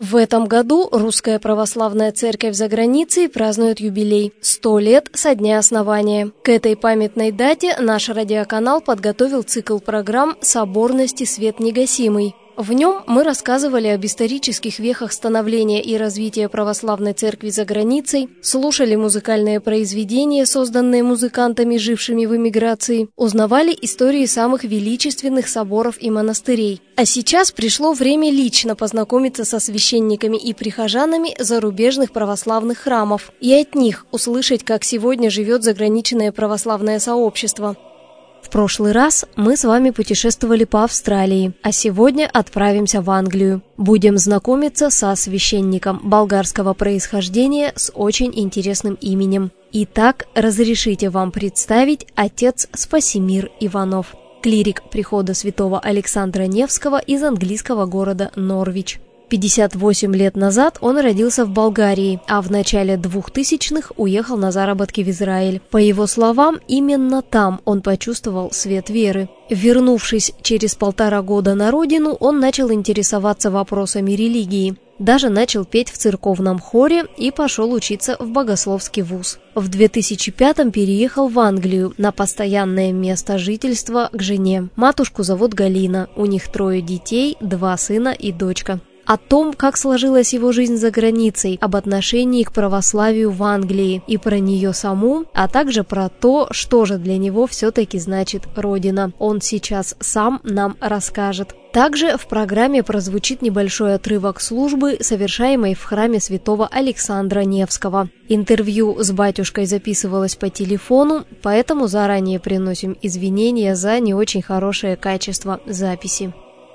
В этом году Русская Православная Церковь за границей празднует юбилей – 100 лет со дня основания. К этой памятной дате наш радиоканал подготовил цикл программ «Соборность и свет негасимый». В нем мы рассказывали об исторических вехах становления и развития православной церкви за границей, слушали музыкальные произведения, созданные музыкантами, жившими в эмиграции, узнавали истории самых величественных соборов и монастырей. А сейчас пришло время лично познакомиться со священниками и прихожанами зарубежных православных храмов и от них услышать, как сегодня живет заграничное православное сообщество. В прошлый раз мы с вами путешествовали по Австралии, а сегодня отправимся в Англию. Будем знакомиться со священником болгарского происхождения с очень интересным именем. Итак, разрешите вам представить отец Спасимир Иванов, клирик прихода святого Александра Невского из английского города Норвич. 58 лет назад он родился в Болгарии, а в начале 2000-х уехал на заработки в Израиль. По его словам, именно там он почувствовал свет веры. Вернувшись через 1,5 года на родину, он начал интересоваться вопросами религии. Даже начал петь в церковном хоре и пошел учиться в богословский вуз. В 2005-м переехал в Англию на постоянное место жительства к жене. Матушку зовут Галина, у них 3 детей, 2 сына и дочка. О том, как сложилась его жизнь за границей, об отношении к православию в Англии и про нее саму, а также про то, что же для него все-таки значит Родина. Он сейчас сам нам расскажет. Также в программе прозвучит небольшой отрывок службы, совершаемой в храме святого Александра Невского. Интервью с батюшкой записывалось по телефону, поэтому заранее приносим извинения за не очень хорошее качество записи.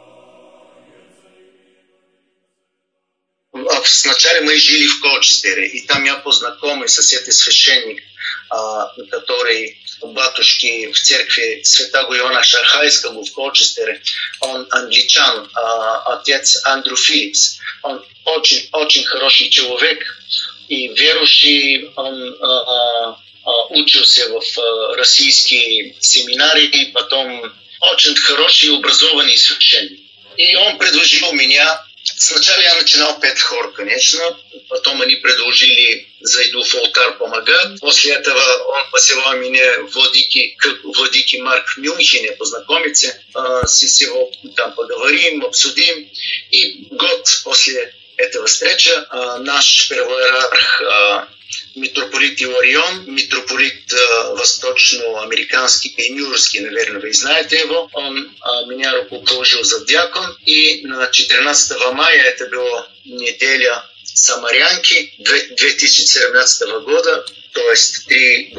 Вначале мы жили в Колчестере, и там я познакомился с этим священником, который у батюшки в церкви святого Иоанна Шархайского в Колчестере. Он англичан, отец Андрю Филлипс. Он очень хороший человек и верующий. Он учился в российские семинарии, потом очень хороший и образованный священник. И он предложил меня. Сначала я начинал петь хор, конечно, потом они предложили зайду в алтарь помогать. После этого он посылал меня в Владыке Марк в Мюнхене познакомиться, с его там поговорим, обсудим. И год после этого встречи наш первый иерарх митрополит Иларион, митрополит восточноамериканский и нью-йоркский, наверное, вы знаете его. Он меня руку положил за диакон. И на 14 мая, это была неделя Самарянки 2017 года, то есть 3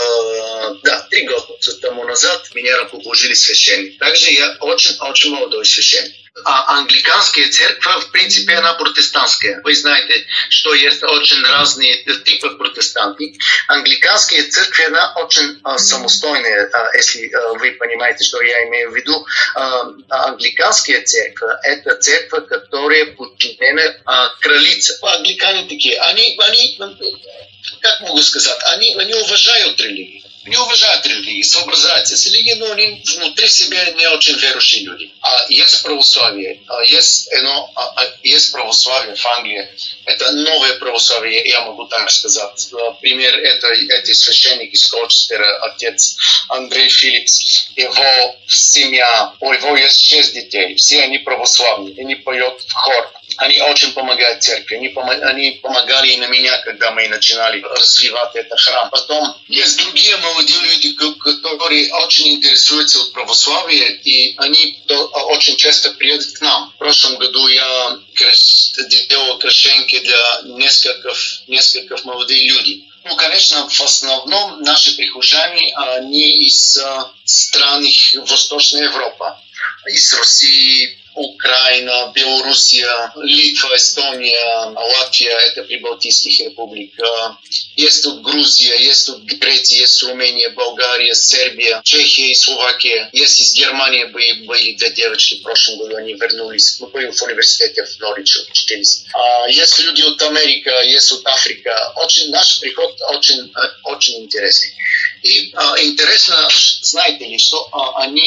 года тому назад, меня руку положили священник. Также я очень молодой священник. А англиканская церковь, в принципе, она протестантская. Вы знаете, что есть очень разные типы протестантов. Англиканская церковь, она очень самостоятельная, если вы понимаете, что я имею в виду. Англиканская церковь – это церковь, которая подчинена кралице. Англикане такие, они, как могу сказать, они уважают религию. Не уважают религии, соображаются с религией, но они внутри себя не очень верующие люди. А есть православие, есть православие в Англии. Это новое православие, я могу так сказать. Например, это священник из Колчестера, отец Андрей Филлипс. Его семья, у него есть 6 детей, все они православные, они поют в хор. Они очень помогают церкви. Они помогали и на меня, когда мы начинали развивать этот храм. Потом есть другие молодые люди, которые очень интересуются от православия, и они очень часто приедут к нам. В прошлом году я делал крещение для нескольких молодых людей. Ну, конечно, в основном наши прихожане, они из стран Восточной Европы. Из России, Украина, Белоруссия, Литва, Эстония, Латвия, это Прибалтийских республик. Есть тут Грузия, есть тут Греция, есть Румыния, Болгария, Сербия, Чехия и Словакия. Есть из Германии были 2 девочки в прошлом году, они вернулись. Мы были в университете в Норвиче учились. Есть люди от Америки, есть от Африки. Наш приход очень интересный. И интересно, знаете ли, что они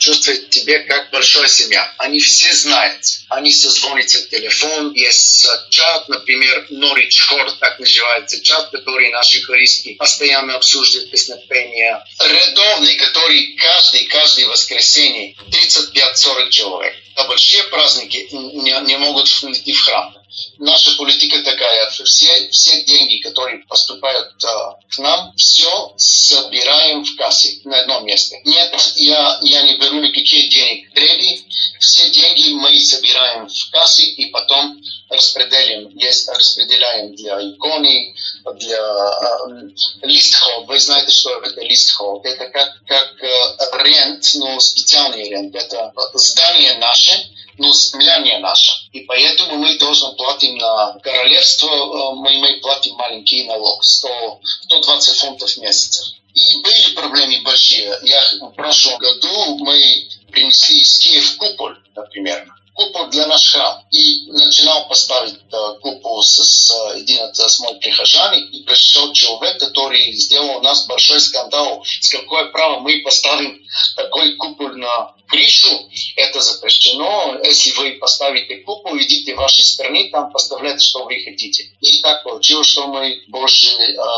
чувствуют тебя как большая семья. Они все знают. Они созвонятся в телефон. Есть чат, например, Norwich Horde, так называется чат, который наши хористы постоянно обсуждают песнопения. Редовный, который каждый воскресенье 35-40 человек. На большие праздники не могут идти в храм. Наша политика такая, все деньги, которые поступают к нам, все собираем в кассе на одном месте. Нет, я не беру никаких денег треби, все деньги мы собираем в кассе и потом распределяем для иконы, для лист-холл. Вы знаете, что это лист-холл? Это как рент, но специальный рент. Это здание наше, но земля не наша. И поэтому мы должны платить на королевство, мы платим маленький налог, 120 фунтов в месяц. И были проблемы большие. В прошлом году мы принесли из Киева купол, например. Купол для нашего храма. И начинал поставить купол с моим прихожанами. И пришел человек, который сделал у нас большой скандал. С какое право мы поставим такой купол на крышу? Это запрещено. Если вы поставите купол, идите в ваши страны, там поставляйте, что вы хотите. И так получилось, что мы больше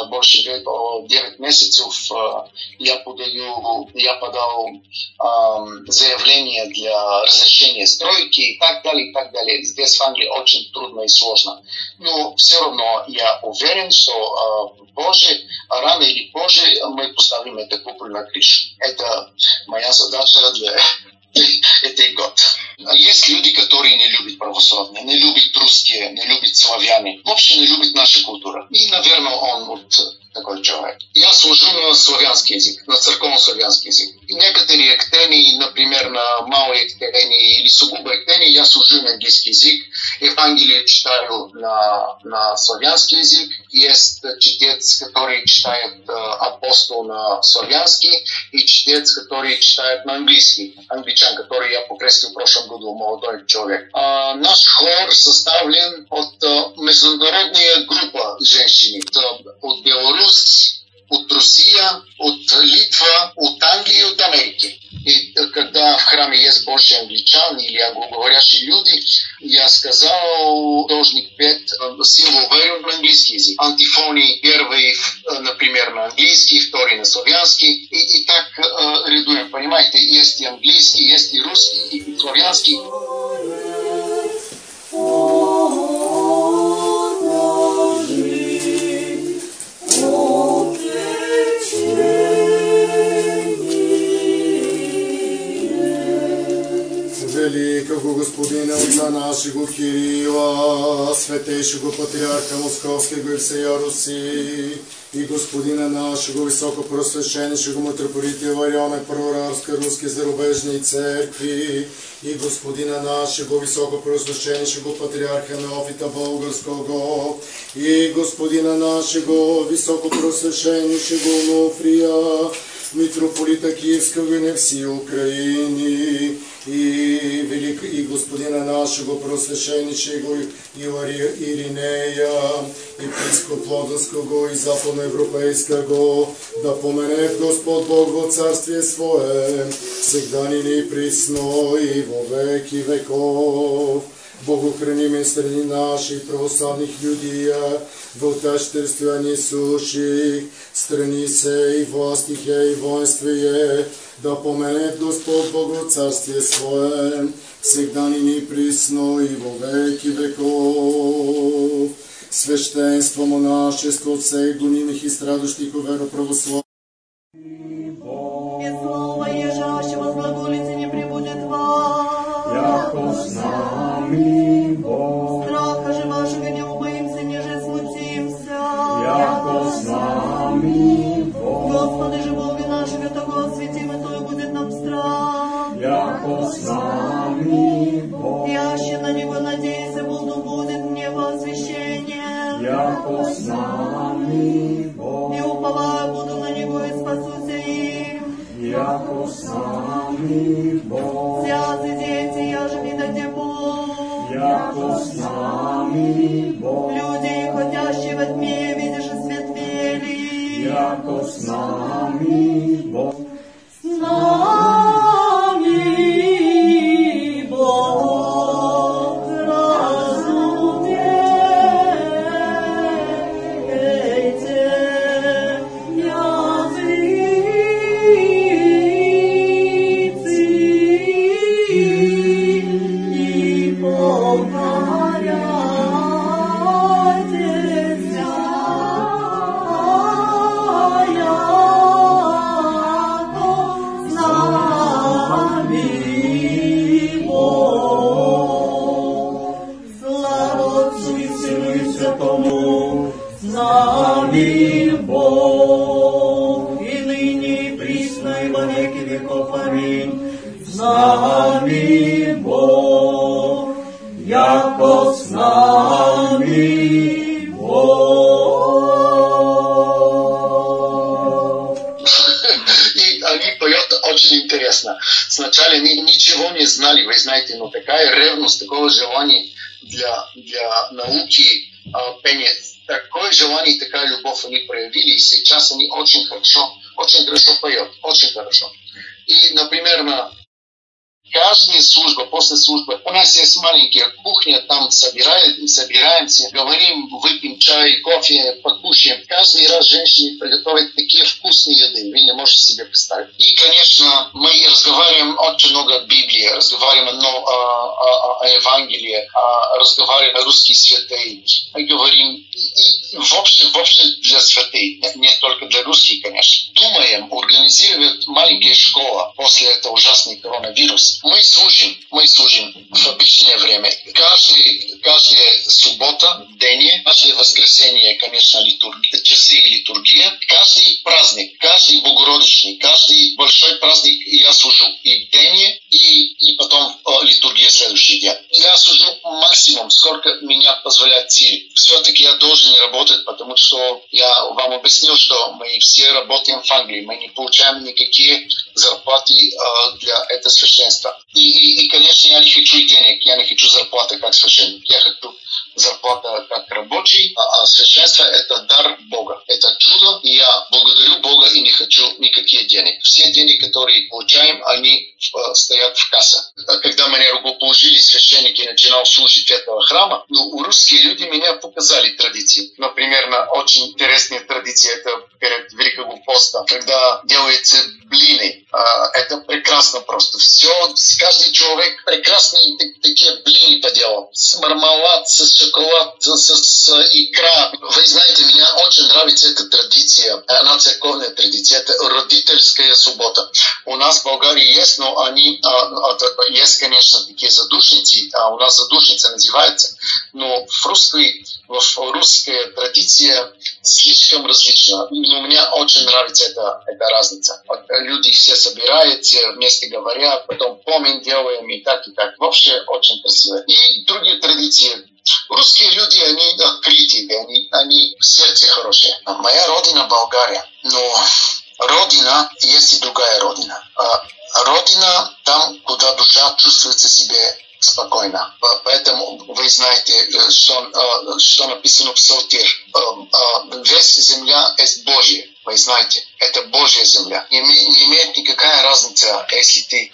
9 месяцев я подал заявление для разрешения стройки и так далее, и так далее. Здесь в Англии очень трудно и сложно. Но все равно я уверен, что рано или позже мы поставим это купол на крышу. Это моя задача для этот год. Есть люди, которые не любят православные, не любят русские, не любят славяне. Вообще не любят нашу культуру. И, наверное, он вот такой человек. Я служу на славянский язык, на церковно-славянский язык. И некоторые эктени, например, на малые эктени или сугубо эктени, я служу на английский язык. Евангелие читаю на славянский язык. Есть чтец, который читает апостол на славянский, и чтец, который читает на английский. Англичан, который я покрестил в прошлом году, молодой человек. Наш хор составлен от международной группы женщин. От Беларуси, от России, от Литвы, от Англии и от Америки. И когда в храме есть больше англичан или англоговорящие люди, я сказал, должен петь символ веры на английский язык. Антифоны первый, например, на английский, второй на славянский. И так рядуем, понимаете, есть и английский, есть и русский, и славянский. Великого Господина Отца нашего Кирила, святейшего Патриарха Московского и всея Руси, и Господина нашего Високопросвященнейшего митрополита Варяна Прорарской Русской Зарубежной Церкви, и Господина нашего Високопросвященнейшего Патриарха Неофита Болгарского, и Господина нашего Високопросвященнейшего Онуфрия, митрополита Киевского и на всей Украине, и Господина нашего Просвященнейшего Иринея, епископ Лодонского и Западноевропейского, да поменет Господь Бог во Царствие Свое, всегда ныне присно и во веки веков. Богу храним страни наших православных людей, в отечестве несущих, страни сей, власти и воинстве, да поменет Господь Бог во Царствие Свое, всегда ныне присно и во веки веков. Священство, монашество от всех гонимых и страдущих у веру православия. И слово ежащего глаголицы не прибудет вам, яко с нами Бог. Страха же вашего не убоимся, ниже смутимся, Яко с нами Бог. Господи же Боге нашего, того осветим, и то и будет нам страх. Яко с нами Бог. Яще на Него надейся, буду будет мне во освящение. Яко с нами Бог. И уповаю буду на Него и спасуся им. Яко с нами Бог. Святы дети, я же видите Бог. Яко с нами Бог. Люди, ходящие во тьме, видишь и свет вели. Яко с нами Бог. С нами яко с нами Бог. И они поют очень интересно. Сначала ничего не знали, вы знаете, но такая ревность, такое желание для науки, пения, такое желание, такая любовь они проявили, и сейчас они очень хорошо поют, очень хорошо. И, например, на каждая служба, после службы, у нас есть маленькая кухня, там собираемся, говорим, выпьем чай, кофе, покушаем. Каждый раз женщины приготовят такие вкусные еды, вы не можете себе представить. И, конечно, мы разговариваем очень много о Библии, разговариваем о Евангелии, разговариваем о русские святые. Мы говорим и вообще для святых, не только для русских, конечно. Думаем, организировать маленькая школа после этого ужасного коронавируса. Мы служим в обычное время. Каждая суббота, день, каждое воскресенье, конечно, часы литургия. Каждый праздник, каждый богородичный, каждый большой праздник я служу и день, и потом литургия следующий день. Я служу максимум, сколько меня позволяет силы. Все-таки я должен работать, потому что я вам объяснил, что мы все работаем в Англии. Мы не получаем никакие зарплаты для этого священства. И, конечно, я не хочу денег, я не хочу зарплаты как священник. Я хочу зарплата как рабочий, а священство – это дар Бога. Это чудо, и я благодарю Бога и не хочу никакие денег. Все деньги, которые получаем, они стоят в кассе. Когда меня рукоположили священники, начинал служить в этого храма, русские люди меня показали традиции. Например, очень интересная традиция – это перед Великого Поста, когда делаются блины. Это прекрасно просто. Все, каждый человек прекрасные такие блины поделал. С мармелад, с шоколад, с икра. Вы знаете, мне очень нравится эта традиция. Она церковная традиция. Это родительская суббота. У нас в Болгарии есть, но они есть, конечно, такие задушницы. У нас задушница называется. Но в русская традиция слишком различна. Но мне очень нравится эта разница. Люди все собираются, вместе говорят, потом помин делаем и так, и так. Вообще очень красиво. И другие традиции. Русские люди, они открытые, они в сердце хорошие. Моя родина Болгария, но родина есть и другая родина. Родина там, куда душа чувствует себя спокойно. Поэтому вы знаете, что написано в Псалтирь. Весь земля есть Божья. Вы знаете, это Божья земля. Не имеет никакая разница, если ты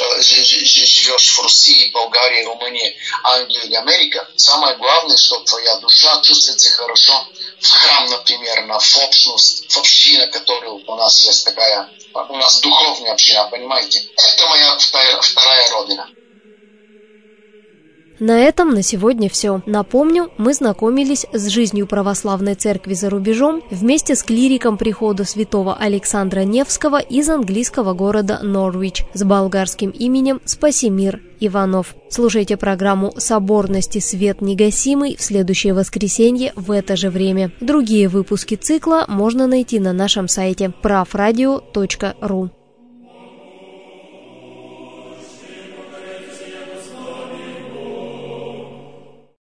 живешь в России, Болгарии, Румынии, Англии или Америке. Самое главное, что твоя душа чувствуется хорошо в храм, например, в общность, в община, которая у нас есть такая. У нас духовная община, понимаете? Это моя вторая родина. На этом на сегодня все. Напомню, мы знакомились с жизнью православной церкви за рубежом вместе с клириком прихода святого Александра Невского из английского города Норвич с болгарским именем Спасимир Иванов. Слушайте программу «Соборности. Свет негасимый» в следующее воскресенье в это же время. Другие выпуски цикла можно найти на нашем сайте pravradio.ru.